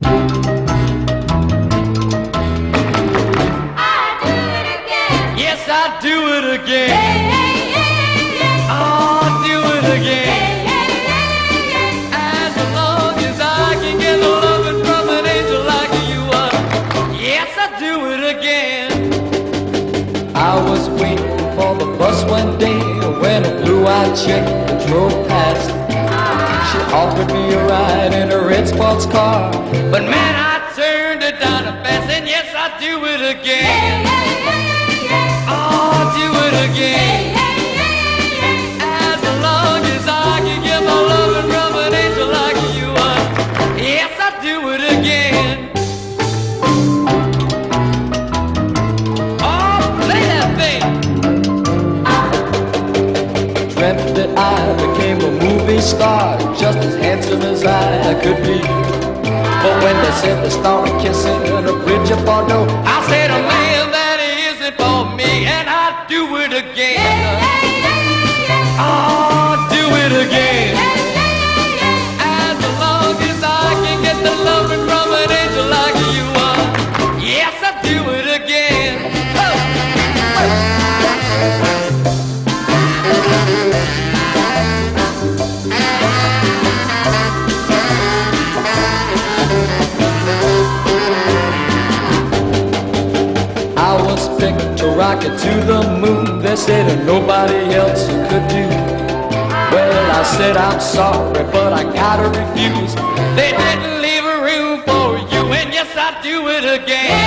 Yes, I'd do it again. Oh, do it again. As long as I can get the loving from an angel like you are. Yes, I'd do it again. I was waiting for the bus one day when a blue-eyed chick drove past. She offered me a ride in a red sports car, But man, I turned it down fast, and yes, I'd do it again. Oh, do it again. As long as I can get my loving from an angel like you are. Yes, I'd do it again. Oh, play that thing. dreamt that I became a movie star, just as handsome as I could be. But when they said they started kissing on a bridge of Bordeaux, I said, a man that isn't for me, and I'd do it again. Oh, do it again. As long as I can get the loving from an angel like you are. Yes, I'd do it again. I was picked to rock it to the moon. They said that nobody else could do. Well, I said I'm sorry, but I gotta refuse. They didn't leave a room for you, and yes, I'd do it again.